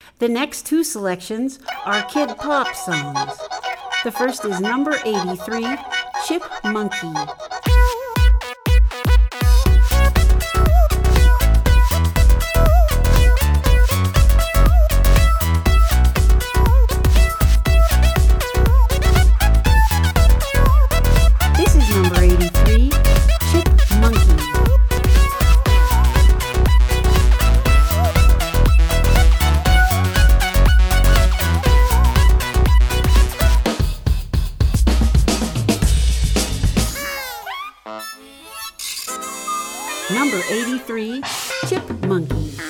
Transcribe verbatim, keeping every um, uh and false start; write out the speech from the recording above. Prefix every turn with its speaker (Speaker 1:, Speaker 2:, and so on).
Speaker 1: The next two selections are Kid Pop songs. The first is number eighty-three, Chip Monkey. This is number eighty-three, Chip Monkey. Number eighty-three, Chip Monkey.